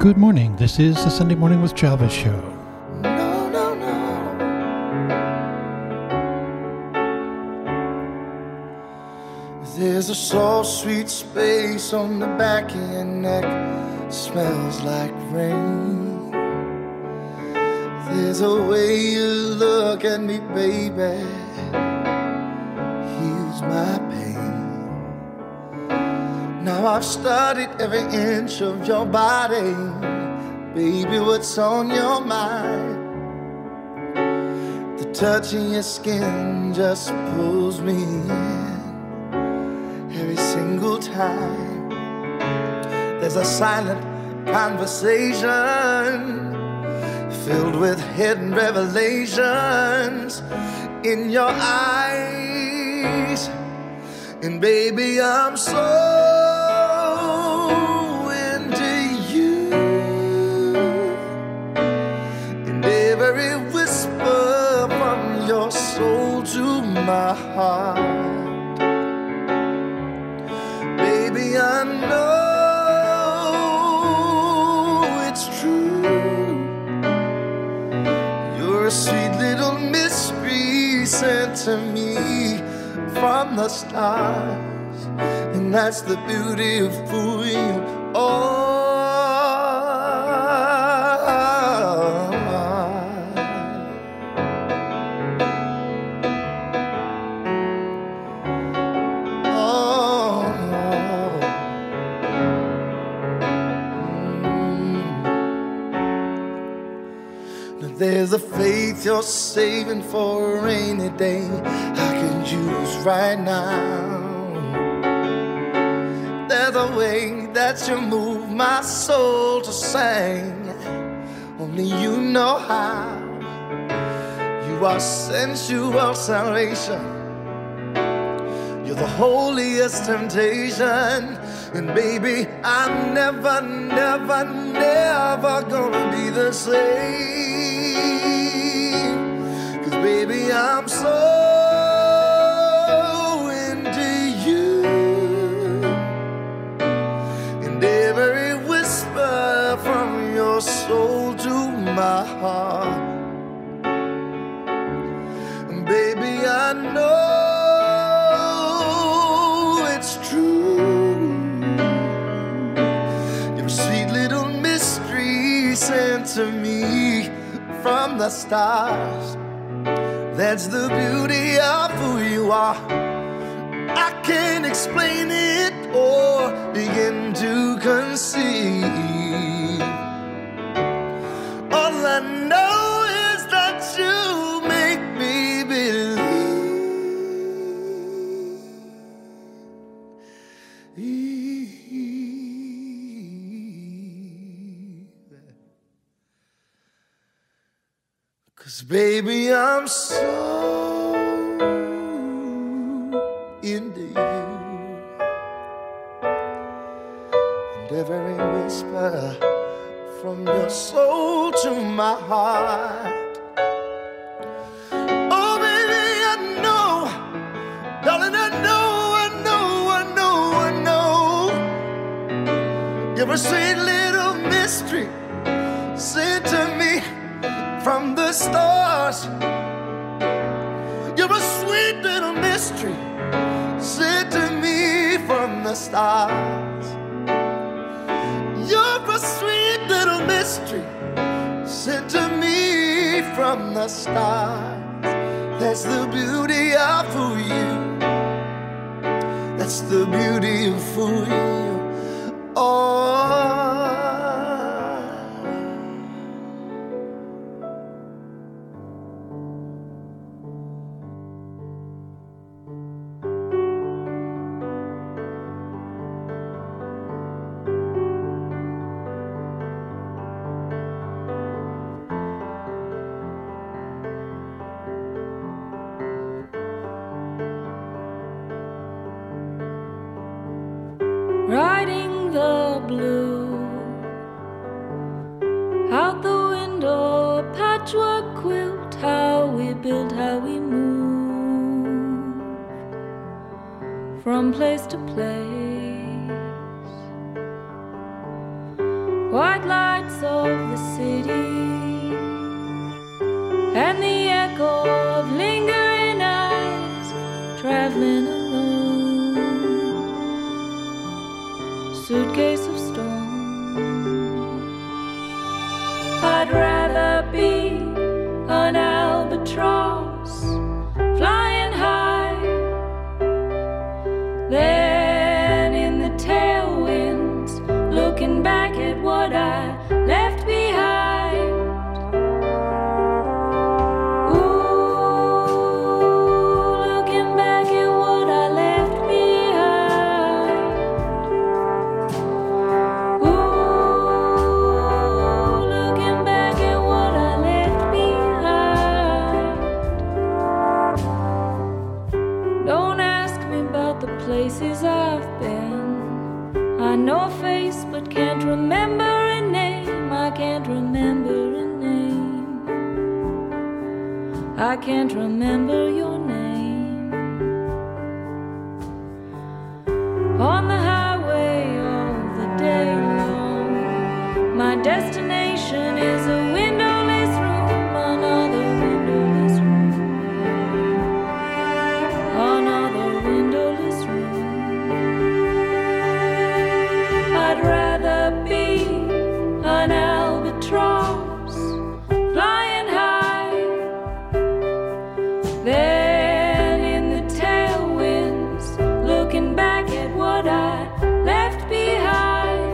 Good morning. This is the Sunday Morning with Java show. No, no, no. There's a soft, sweet space on the back of your neck. Smells like rain. There's a way you look at me, baby. Heals my pain. Now I've studied every inch of your body. Baby, what's on your mind? The touch in your skin just pulls me in every single time. There's a silent conversation filled with hidden revelations in your eyes. And baby, I'm so into you. And every whisper from your soul to my heart. Baby, I know it's true. You're a sweet little mystery sent to me from the stars, and that's the beauty of who you are. There's a faith you're saving for a rainy day I could use right now. There's a way that you move my soul to sing. Only you know how. You are sensual salvation. You're the holiest temptation. And baby, I'm never, never, never gonna be the same. Baby, I'm so into you. And every whisper from your soul to my heart. And baby, I know it's true. You're a sweet little mystery sent to me from the stars. That's the beauty of who you are. I can't explain it or begin to conceive. All I know is that you make me believe. 'Cause baby, I'm so into you. And every whisper from your soul to my heart. Oh baby, I know, darling, I know, I know, I know, I know. You're a sweet little mystery sent to me from the stars. You're a sweet little mystery sent to me from the stars. You're a sweet little mystery sent to me from the stars. That's the beauty of who you. That's the beauty of who you are. Riding the blue out the window, patchwork quilt, how we build, how we move from place to place. White light city, and the echo of lingering eyes traveling alone. Suitcase of stone. I'd rather be an albatross flying high than in the tailwinds looking back at what I left behind. Ooh, looking back at what I left behind. Ooh, looking back at what I left behind. Don't ask me about the places I've been. I know a face but can't remember a name. I can't remember a name. I can't remember your name. On the highway all the day long, my destination is a windowless room, another windowless room, another windowless room. I'd rather be an albatross flying high than in the tailwinds looking back at what I left behind.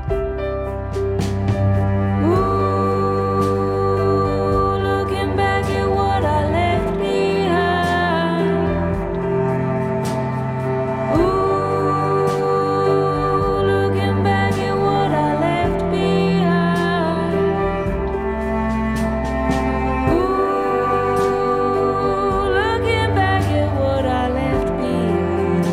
Ooh, looking back at what I left behind. Ooh, looking back at what I left behind. Ooh, looking back at what I left behind.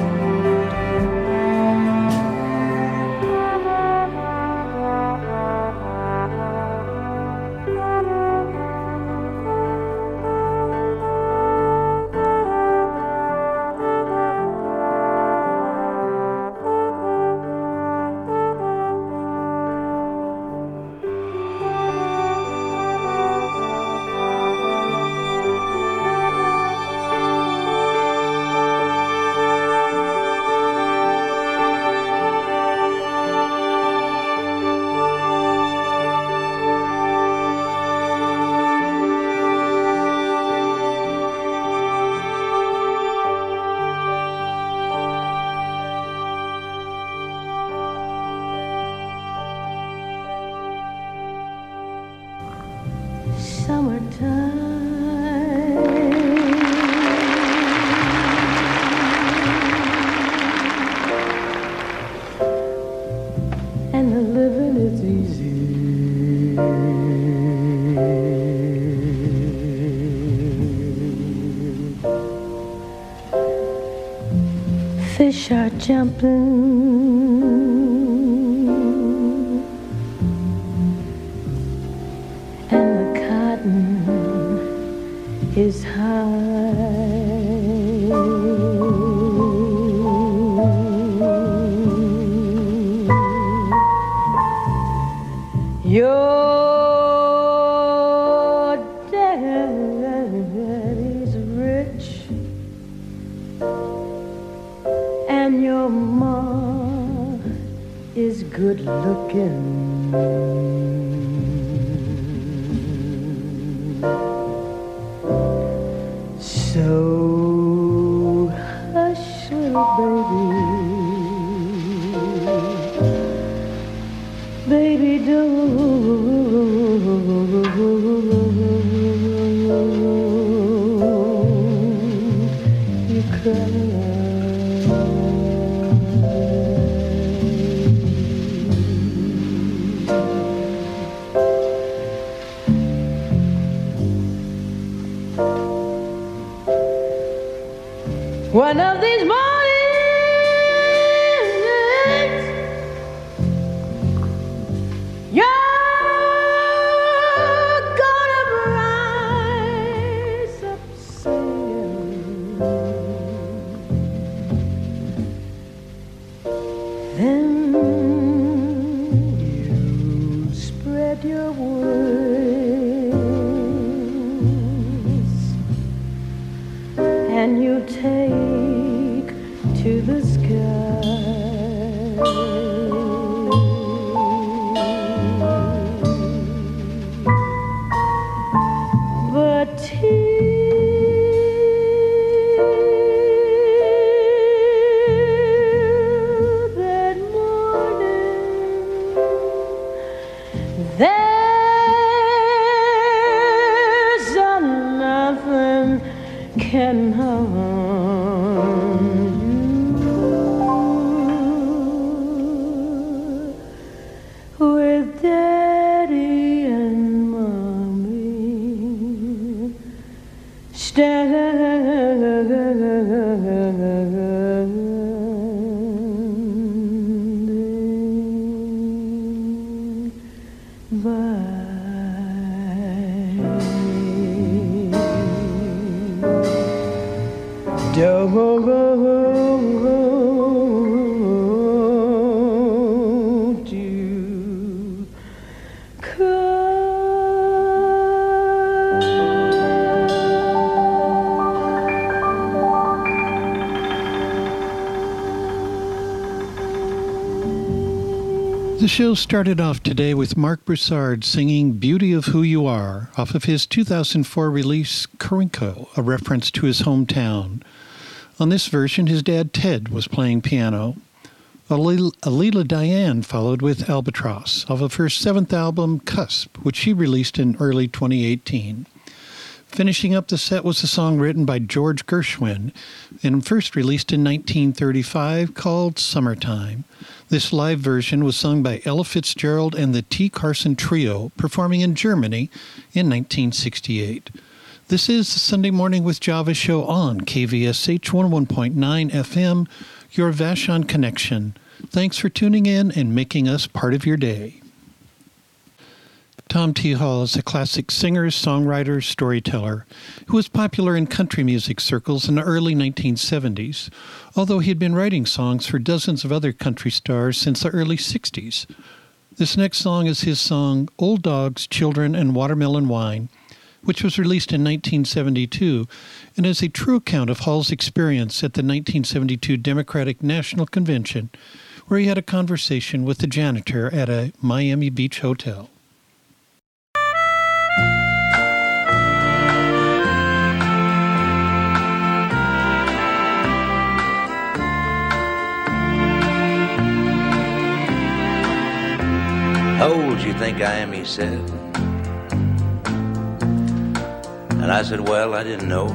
And the living is easy. Fish are jumping, and the cotton is high. Your daddy's rich, and your ma is good looking. So hush, little baby, don't you cry. One of these mornings, you're gonna rise up singing. Then you spread your wings can you take to the sky? But can harm you with Daddy and Mommy standing by. Don't you The show started off today with Mark Broussard singing Beauty of Who You Are off of his 2004 release Corinco, a reference to his hometown. On this version, his dad Ted was playing piano. Alila Diane followed with Albatross off of her seventh album, Cusp, which she released in early 2018. Finishing up the set was a song written by George Gershwin and first released in 1935 called Summertime. This live version was sung by Ella Fitzgerald and the T. Carson Trio, performing in Germany in 1968. This is the Sunday Morning with Java show on KVSH 101.9 FM, your Vashon connection. Thanks for tuning in and making us part of your day. Tom T. Hall is a classic singer, songwriter, storyteller who was popular in country music circles in the early 1970s, although he had been writing songs for dozens of other country stars since the early 60s. This next song is his song, Old Dogs, Children, and Watermelon Wine, which was released in 1972 and is a true account of Hall's experience at the 1972 Democratic National Convention, where he had a conversation with the janitor at a Miami Beach hotel. How old you think I am, he said. And I said, well, I didn't know.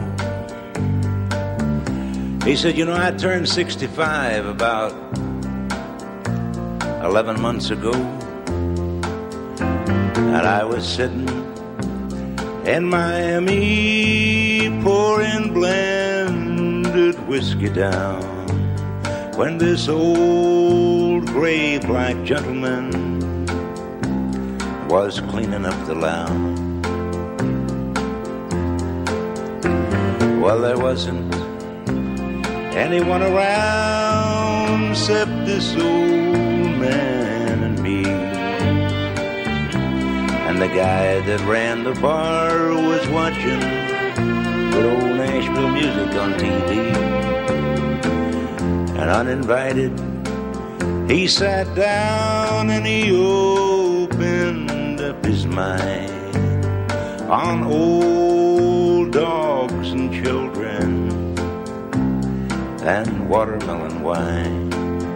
He said, you know, I turned 65 about 11 months ago. And I was sitting in Miami pouring blended whiskey down when this old gray black gentleman was cleaning up the lounge. Well, there wasn't anyone around except this old man and me. And the guy that ran the bar was watching good old Nashville music on TV. And uninvited, he sat down and he opened up his mind on old dogs and children and watermelon wine.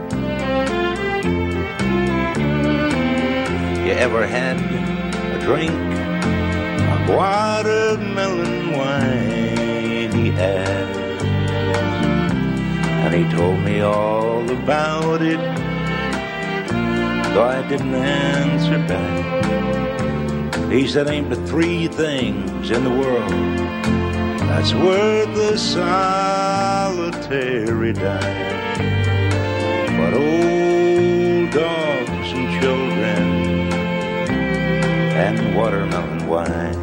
You ever had a drink of watermelon wine? He asked, and he told me all about it, though I didn't answer back. He said, ain't but three things in the world that's worth a solitary dime but old dogs and children and watermelon wine.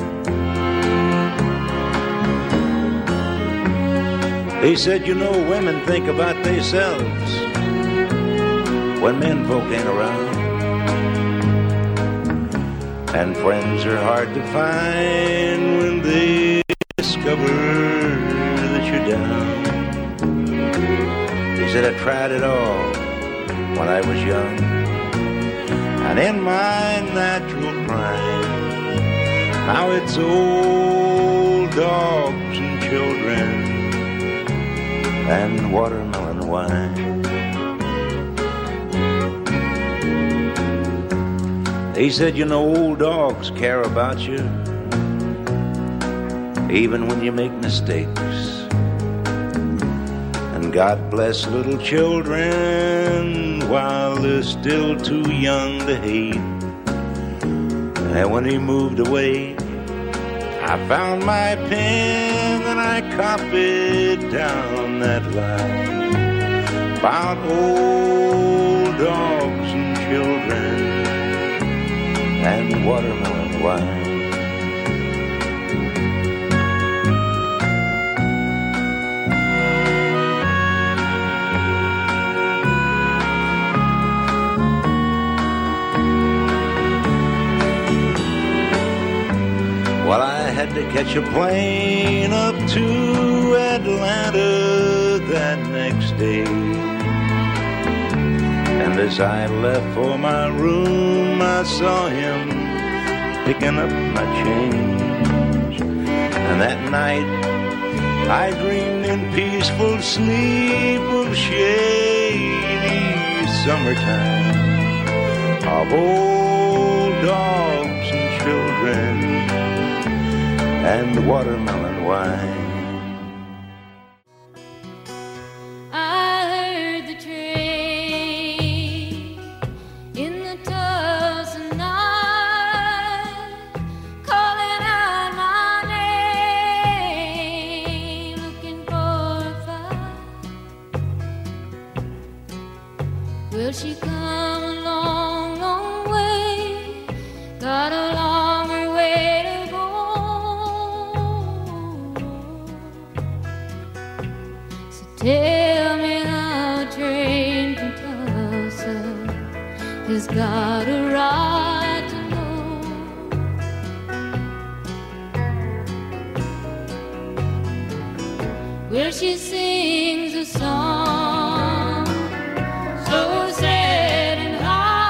He said, you know, women think about themselves when men folk ain't around. And friends are hard to find when they discover that you down. He said, I tried it all when I was young, and in my natural prime, now it's old dogs and children and watermelon wine. He said, you know, old dogs care about you, even when you make mistakes. And God bless little children while they're still too young to hate. And when he moved away, I found my pen and I copied down that line about old dogs and children and watermelon wine. Well, I had to catch a plane up to Atlanta that next day. And as I left for my room, I saw him picking up my change. And that night, I dreamed in peaceful sleep of shady summertime, of old dogs and children and watermelon wine. I heard the train in the Tulsa night calling out my name, looking for a fight. Will she come a long, long way? Got a longer way to go. Tell me how a train from Tulsa has got a right to know. Where she sings a song so sad and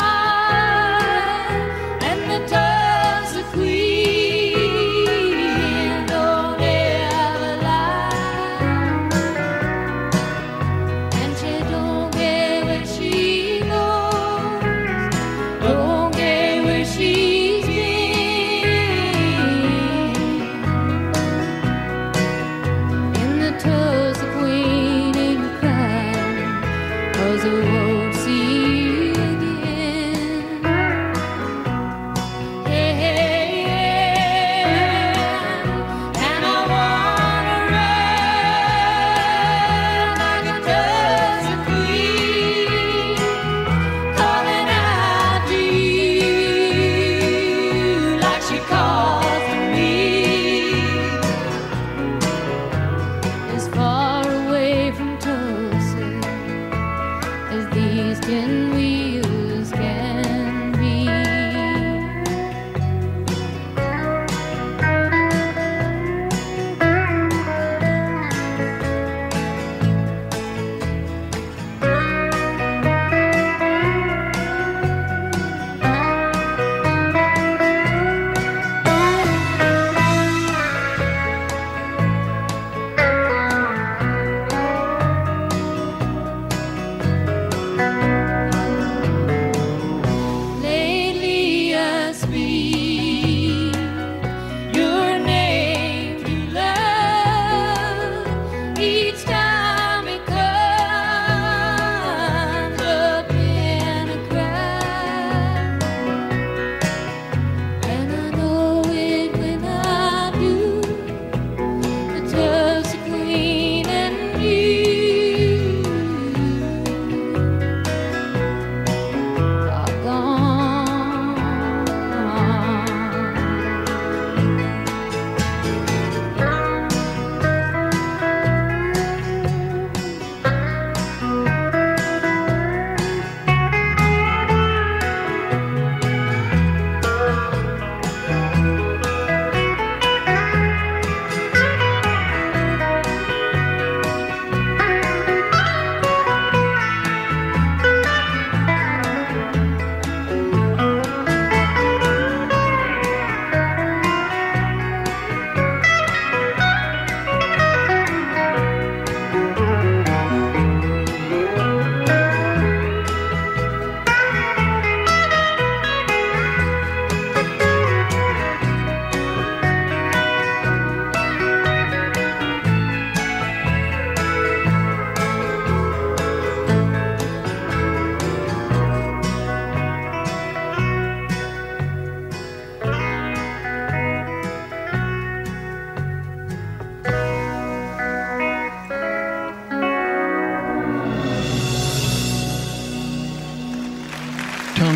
high, and the Tulsa Queen don't ever lie. And she don't care where she goes, don't care where she's been. And the Tulsa Queen ain't crying 'cause I won't see you again. Hey, hey, yeah. And I wanna run like a Tulsa Queen, calling out to you like she calls to me. As far away from Tulsa as these 10 wheels can be.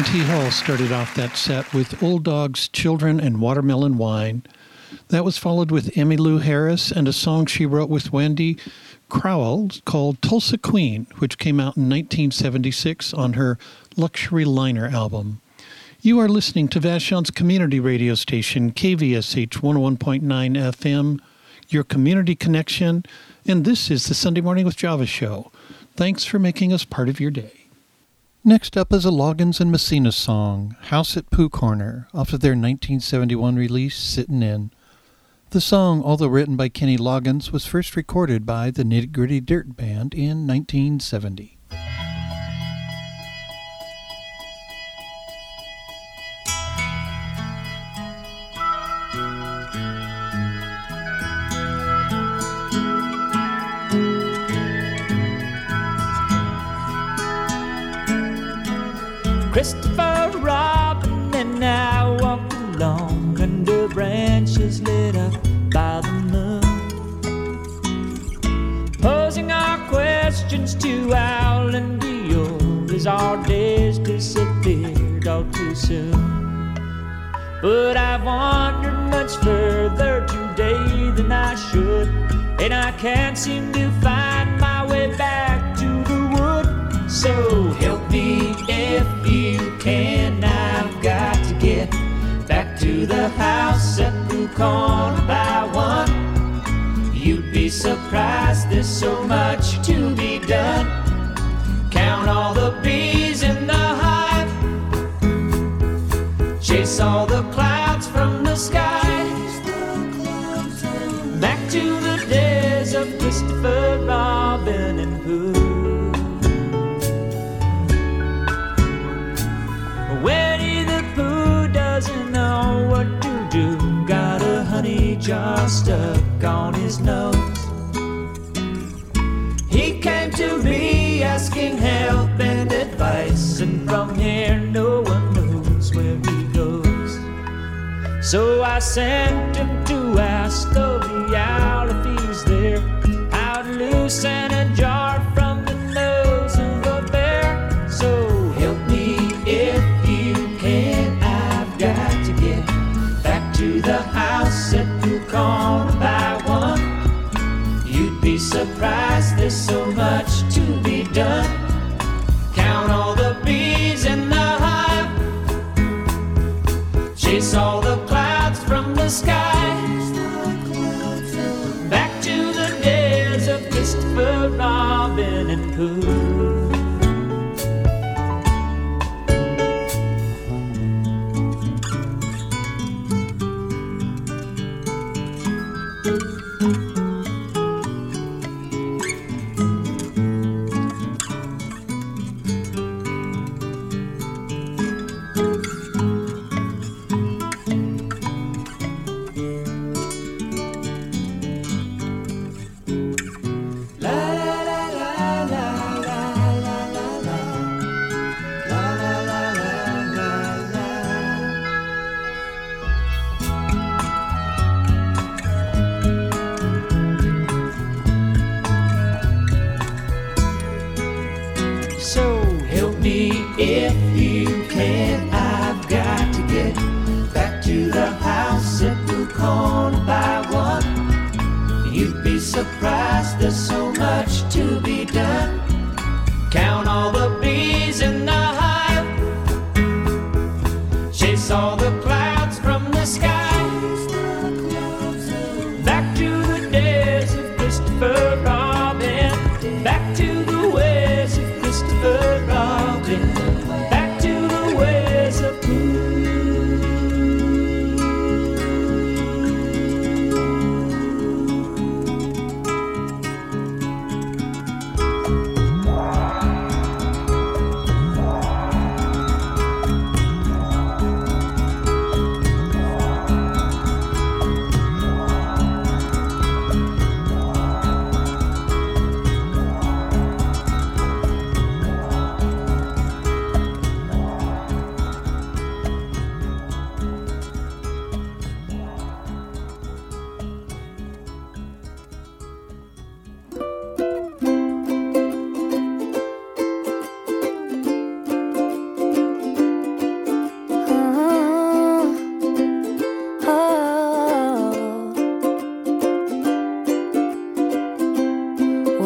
Monty Hall started off that set with Old Dogs, Children, and Watermelon Wine. That was followed with Emmylou Harris and a song she wrote with Wendy Crowell called Tulsa Queen, which came out in 1976 on her Luxury Liner album. You are listening to Vashon's community radio station, KVSH 101.9 FM, your community connection, and this is the Sunday Morning with Java show. Thanks for making us part of your day. Next up is a Loggins and Messina song, House at Pooh Corner, off of their 1971 release, Sittin' In. The song, although written by Kenny Loggins, was first recorded by the Nitty Gritty Dirt Band in 1970. Christopher Robin and I walked along under branches lit up by the moon, posing our questions to Al and Dior as our days disappeared all too soon. But I've wandered much further today than I should, and I can't seem to find my way back to the wood. So help me if you can, I've got to get back to the house at the corner by one. You'd be surprised, there's so much to be done. Count all the bees in the hive, chase all the clouds from the sky, back to the days of Christopher Robin and Pooh. Winnie the Pooh doesn't know what to do, got a honey jar stuck on his nose. He came to me asking help and advice, and from here no one knows where he goes. So I sent him to ask of the owl if he's there, how to loosen a jar from the nose of a bear. So help me if I've got to get back to the house at the corner by one. You'd be surprised, there's so much to be done. Count all the bees in the hive, chase all the clouds from the sky, back to the days of Christopher Robin and Pooh. Surprised, there's so much to be done. Count all the bees in the hive, chase all the clouds from the sky, back to the days of Christopher Robin, back to the ways of Christopher Robin, back to the ways of Pooh.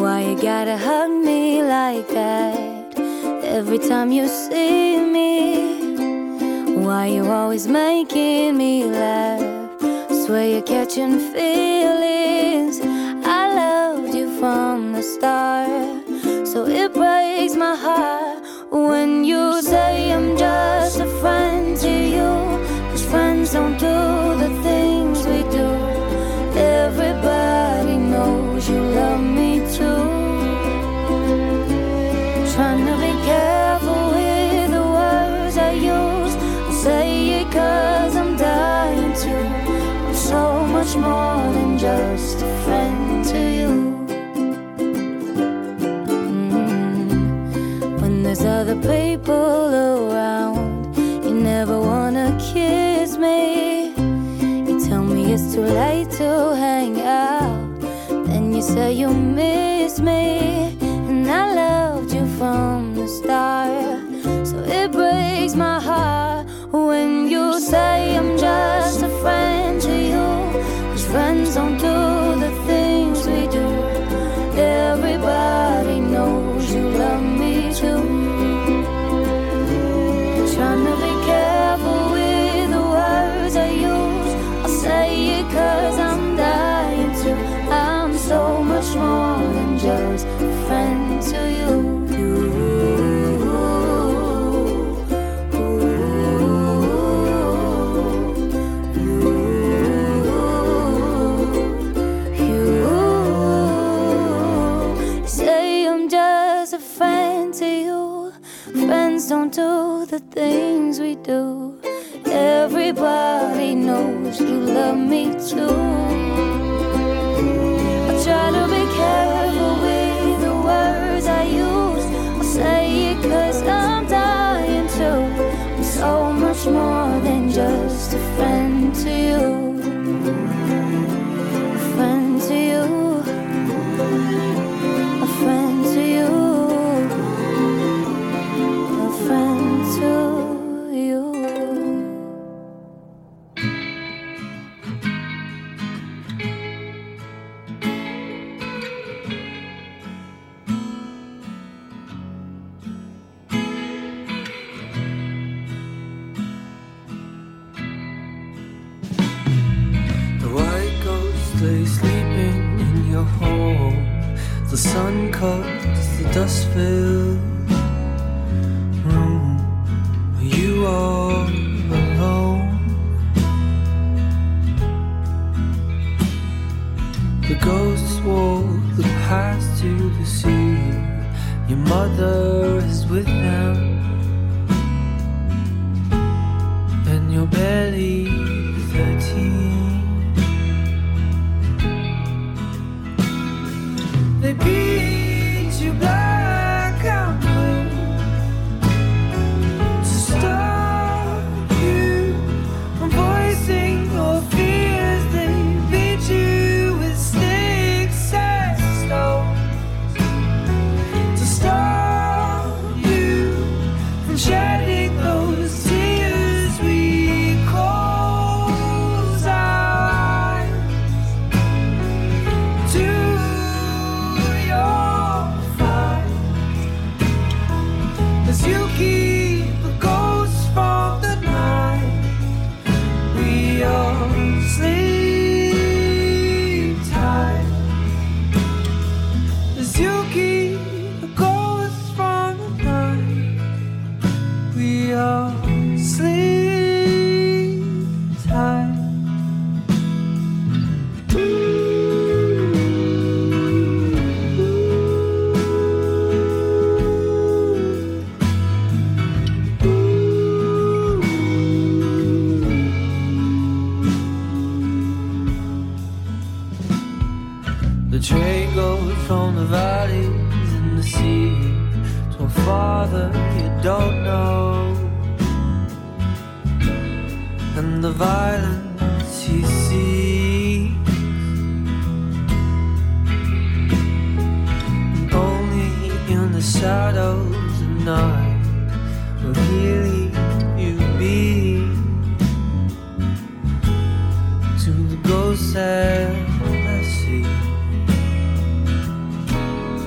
Why you gotta hug me like that every time you see me? Why you always making me laugh? Swear you're catching feelings. I loved you from the start, so it breaks my heart when you say I'm just a friend to you. 'Cause friends don't do the things we do. Everybody knows you love me too. Trying to be careful with the words I use. I say it 'cause I'm dying to. I'm so much more than just a friend to you. When there's other people around, you never wanna kiss me. You tell me it's too late to hang out, then you say you miss me. And I loved you from the start, so it breaks my heart when you say I'm just a friend to you. 'Cause friends don't do the things we do. Everybody knows you love me too. Trying to be careful with the words I use. I'll say it 'cause I'm dying to. I'm so much more than just a friend to you. Friends don't do the things we do. Everybody knows you love me too. I try to be careful with the words I use. I'll say it 'cause I'm dying to. I'm so much more than just a friend to you. A friend to you. A friend to you. The sun cuts the dust-filled room where you are alone. The ghosts walk the path to the sea. Your mother is with them, and you're barely 13. They beat you black and blue to stop you from voicing your fears. They beat you with sticks and stones to stop you from shedding those tears. We close our eyes to you keep the ghosts from the night. We all sleep tight as you keep the ghosts from the night. We all sleep tight. The train goes from the valleys and the sea to a father you don't know, and the violence he sees. And only in the shadows of night will he leave you be. To the ghosts that I see.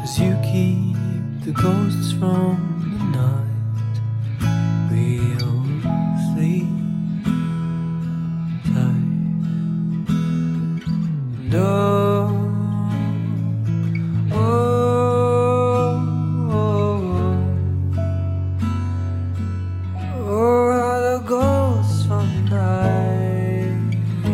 you keep the ghosts from the night. We'll sleep tight. And the ghosts from the night.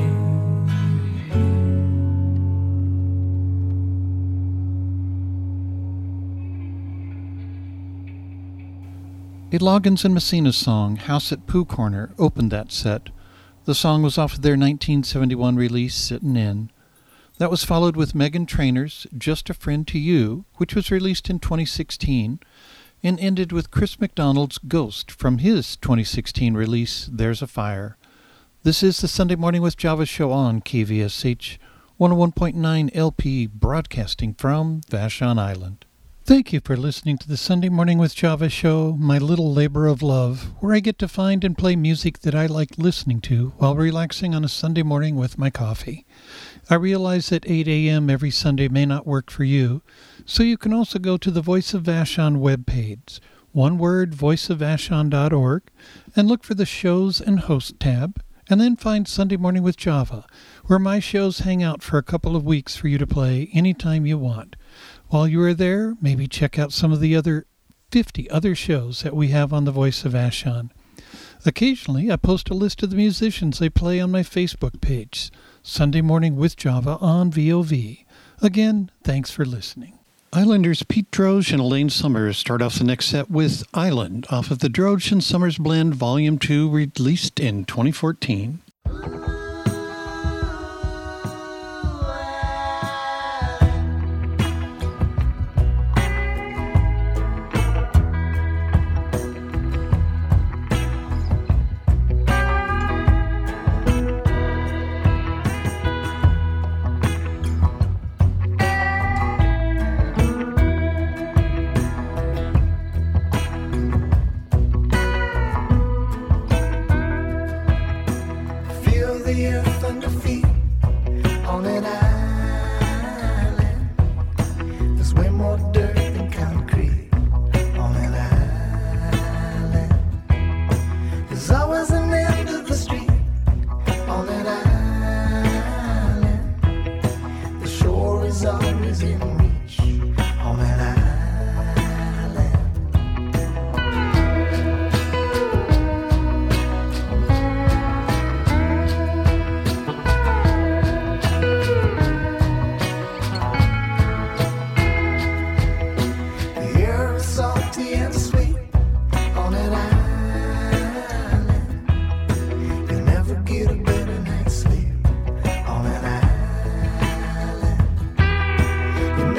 A Loggins and Messina song, House at Pooh Corner, opened that set. The song was off of their 1971 release, Sittin' In. That was followed with Meghan Trainor's Just a Friend to You, which was released in 2016, and ended with Chris McDonald's Ghost from his 2016 release, There's a Fire. This is the Sunday Morning with Java show on KVSH 101.9 LP, broadcasting from Vashon Island. Thank you for listening to the Sunday Morning with Java show, my little labor of love, where I get to find and play music that I like listening to while relaxing on a Sunday morning with my coffee. I realize that 8 a.m. every Sunday may not work for you, so you can also go to the Voice of Vashon webpage, one word, voiceofvashon.org, and look for the Shows and Host tab, and then find Sunday Morning with Java, where my shows hang out for a couple of weeks for you to play anytime you want. While you are there, maybe check out some of the other 50 other shows that we have on the Voice of Vashon. Occasionally, I post a list of the musicians I play on my Facebook page, Sunday Morning with Java on VOV. Again, thanks for listening. Islanders Pete Droge and Elaine Summers start off the next set with Island off of the Droge and Summers Blend Volume 2, released in 2014. You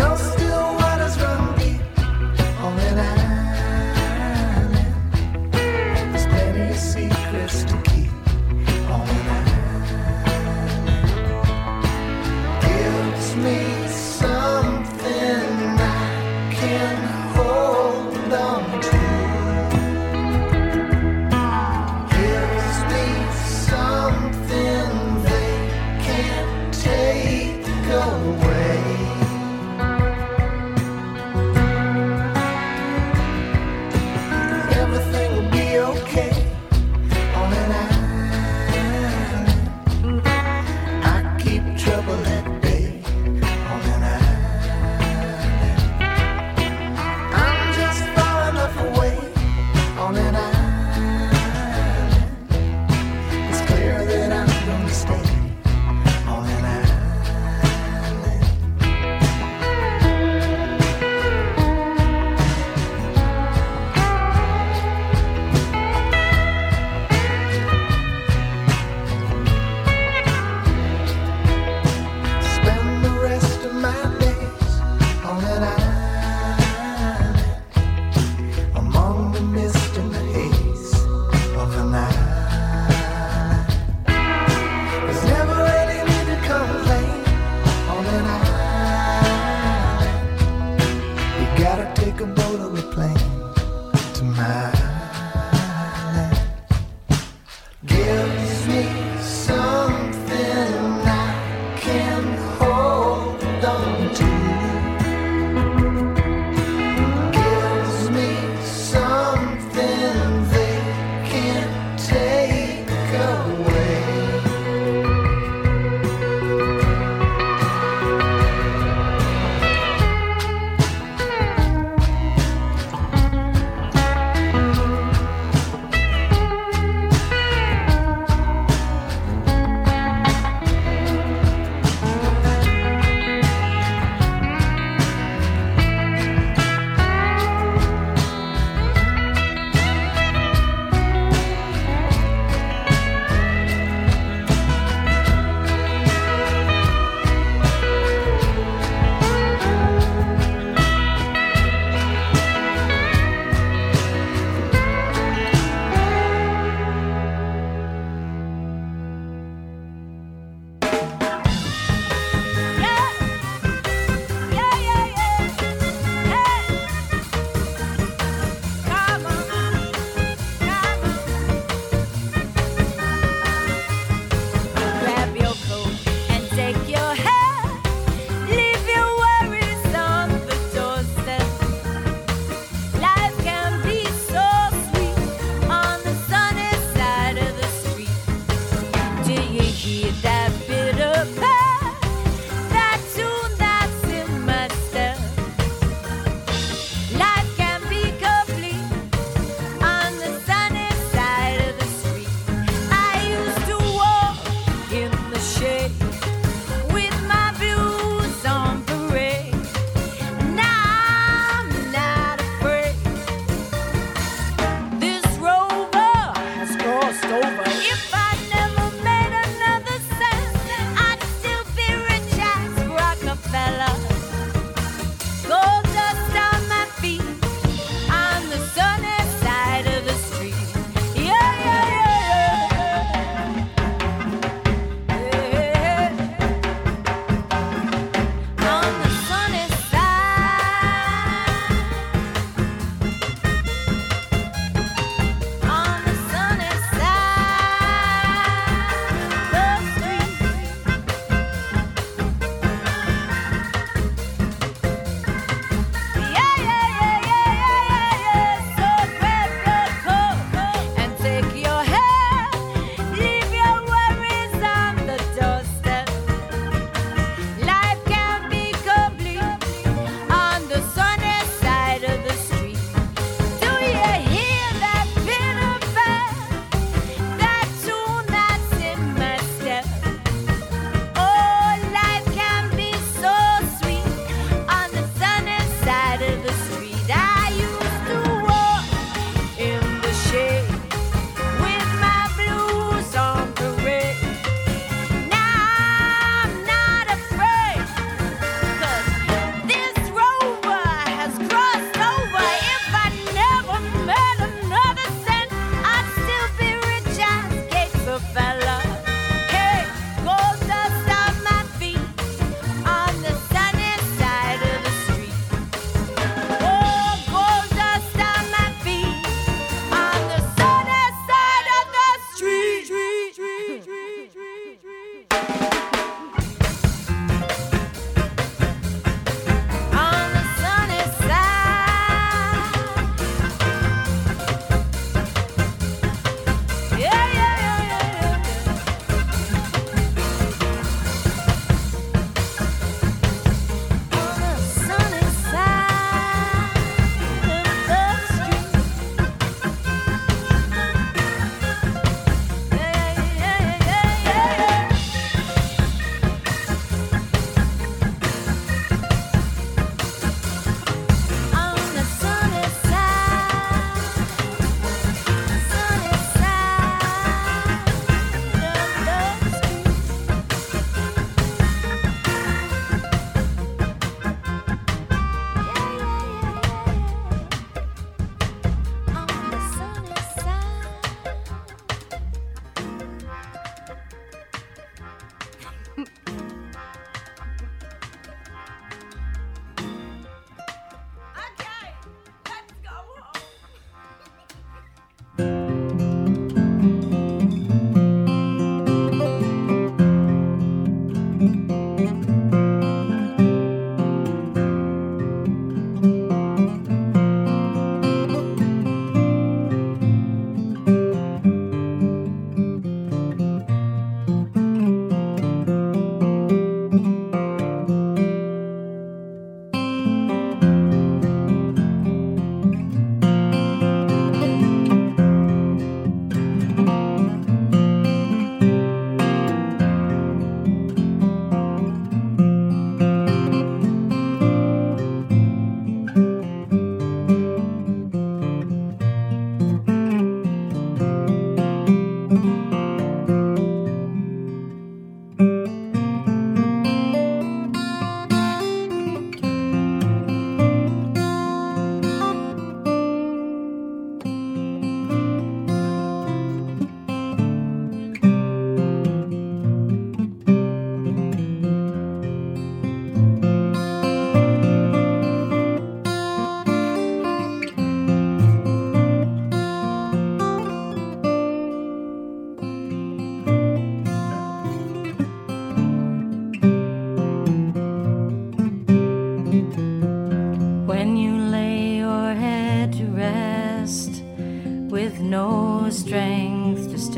When you lay your head to rest with no strength to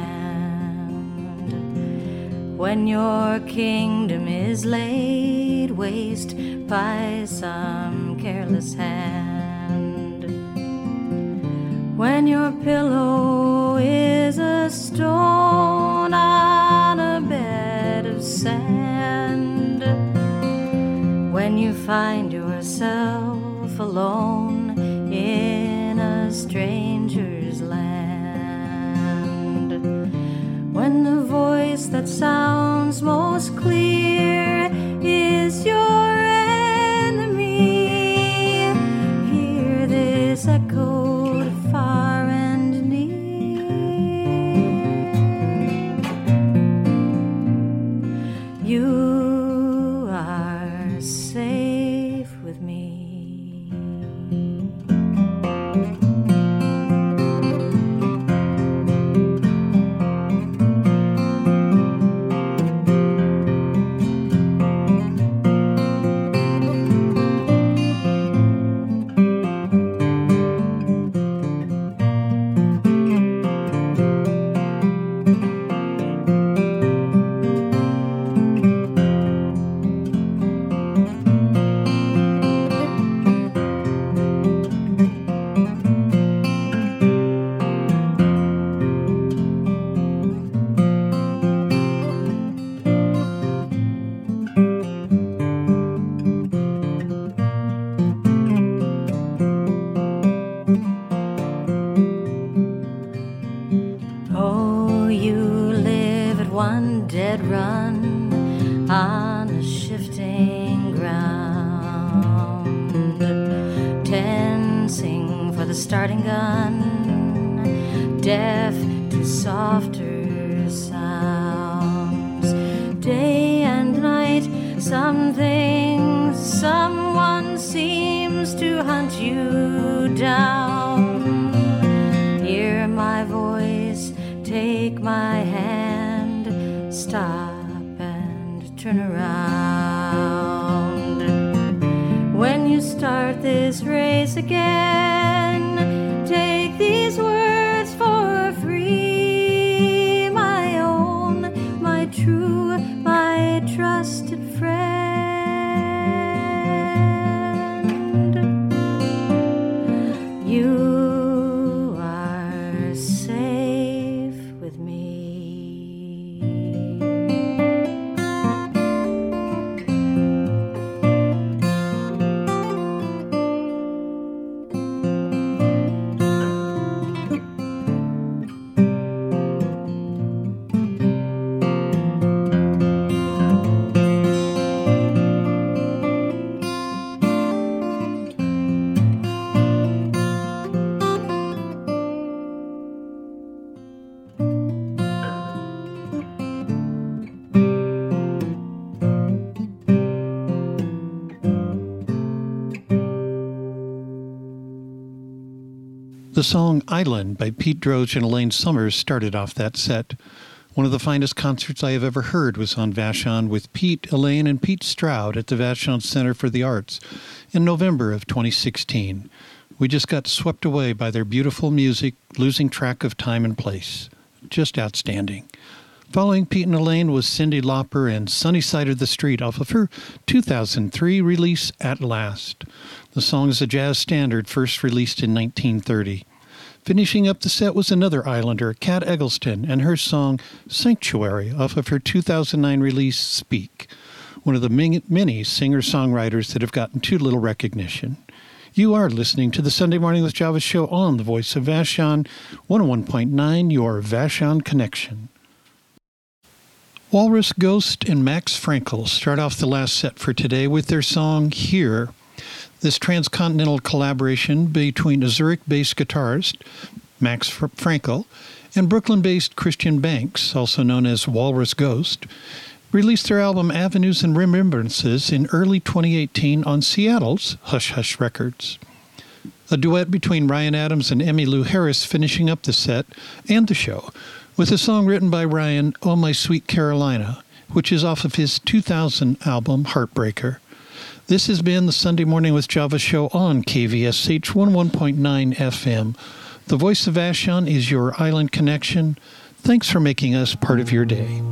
stand, when your kingdom is laid waste by some careless hand, when your pillow is a stone on a bed of sand, when you find yourself alone in a stranger's land, when the voice that sounds most clear is your enemy, hear this echoed far and near. You are safe with me. Oh, you live at one dead run on a shifting ground, tensing for the starting gun, deaf to softer sounds. Day and night, something, someone seems to hunt you down. Hear my voice, take my hand, stop and turn around. When you start this race again, take these words for free. My own, my true, my trusted friend. You are safe with me. The song Island by Pete Droge and Elaine Summers started off that set. One of the finest concerts I have ever heard was on Vashon with Pete, Elaine, and Pete Stroud at the Vashon Center for the Arts in November of 2016. We just got swept away by their beautiful music, losing track of time and place. Just outstanding. Following Pete and Elaine was Cyndi Lauper and Sunny Side of the Street off of her 2003 release, At Last. The song is a jazz standard first released in 1930. Finishing up the set was another Islander, Kat Eggleston, and her song Sanctuary off of her 2009 release, Speak, one of the many singer-songwriters that have gotten too little recognition. You are listening to the Sunday Morning with Java show on the Voice of Vashon, 101.9, your Vashon Connection. Walrus Ghost and Max Frankel start off the last set for today with their song Here. This transcontinental collaboration between a Zurich-based guitarist, Max Frankel, and Brooklyn-based Christian Banks, also known as Walrus Ghost, released their album Avenues and Remembrances in early 2018 on Seattle's Hush Hush Records. A duet between Ryan Adams and Emmylou Harris finishing up the set and the show, with a song written by Ryan, Oh My Sweet Carolina, which is off of his 2000 album Heartbreaker. This has been the Sunday Morning with Java show on KVSH 11.9 FM. The voice of Vashon is your island connection. Thanks for making us part of your day.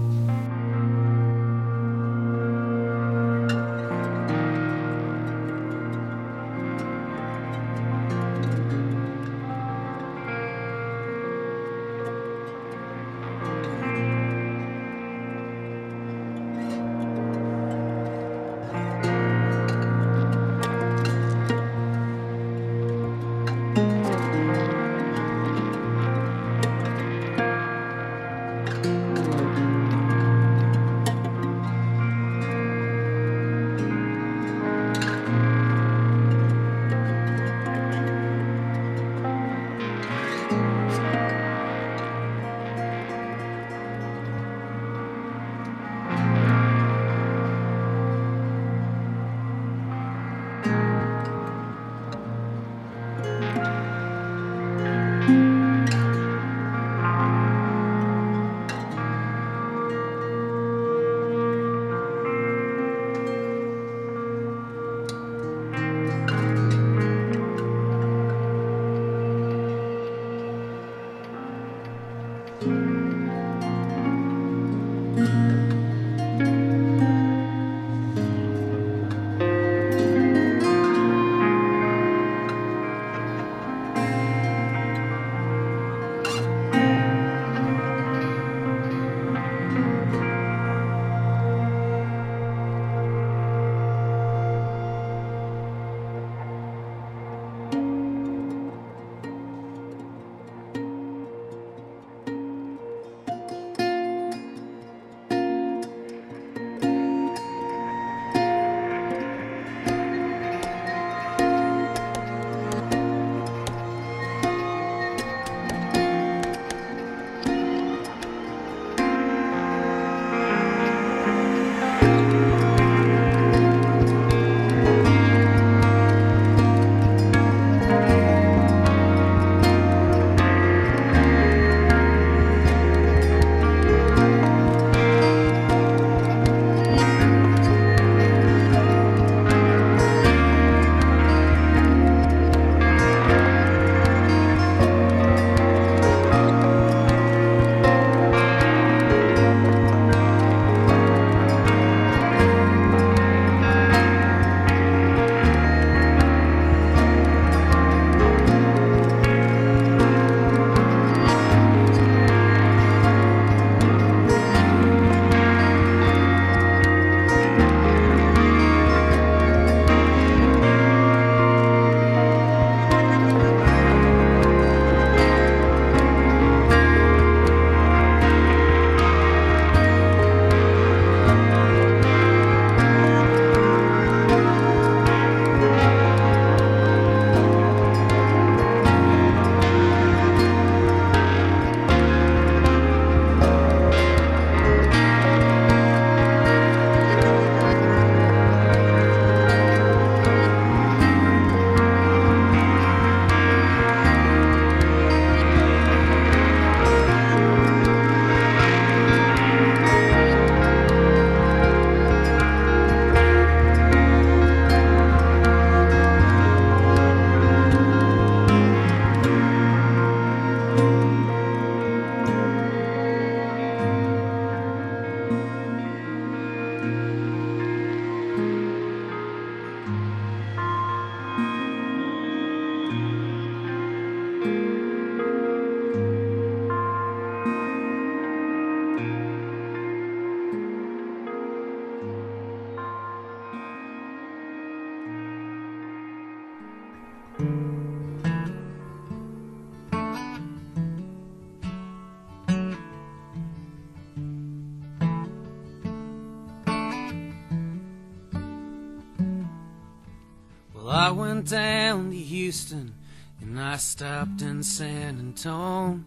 Well, I went down to Houston and I stopped in San Antonio.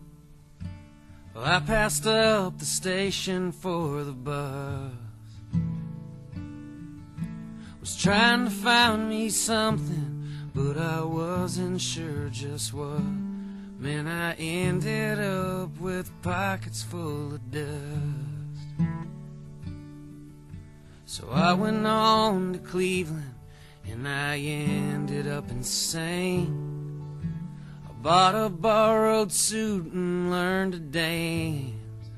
Well, I passed up the station for the bus. Was trying to find me something, but I wasn't sure just what. Man, I ended up with pockets full of dust. So I went on to Cleveland and I ended up insane. I bought a borrowed suit and learned to dance.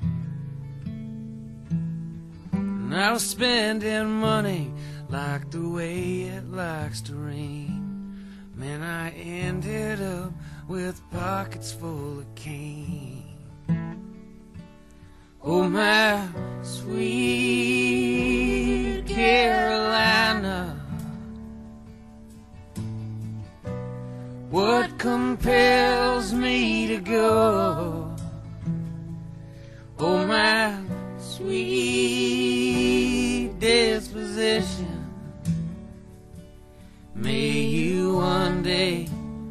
And I was spending money like the way it likes to rain. Man, I ended up with pockets full of cane. Oh, my sweet Carolina, what compels me to go? Oh, my sweet disposition, may you one day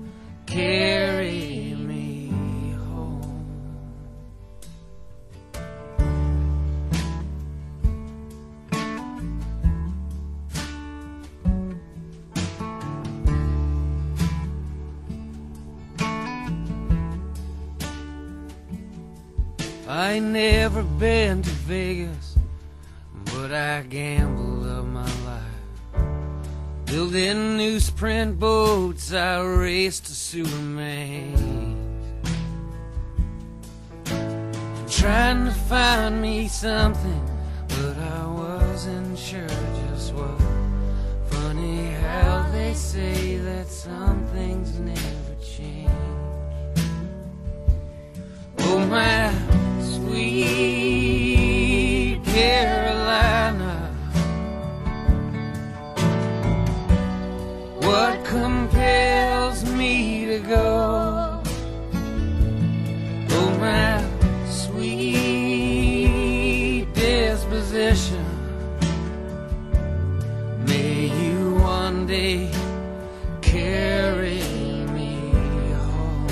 carry me home. I ain't never been to Vegas, but I gambled up my life. Building newsprint boats, I raced to Superman. Trying to find me something, but I wasn't sure just what. Funny how they say that some things never change. Oh, my sweet Carolina, what compels me to go? Oh, my sweet disposition, may you one day carry me home.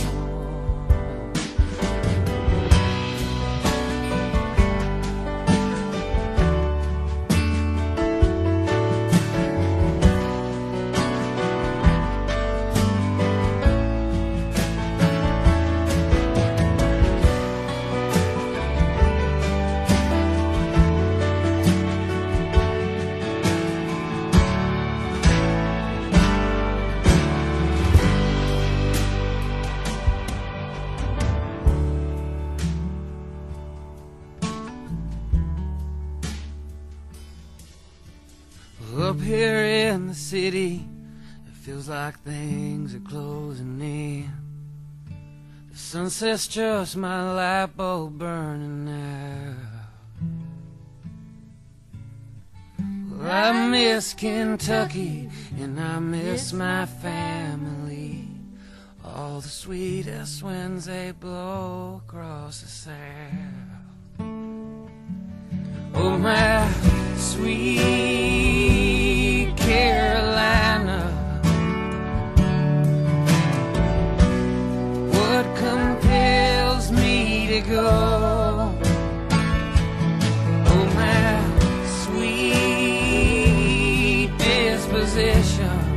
Up here in the city, it feels like things are closing in. The sunset's just my light bulb burning out. Well, I miss Kentucky and I miss my family. All the sweetest winds they blow across the south. Oh, my sweet Carolina, what compels me to go? Oh, my sweet disposition,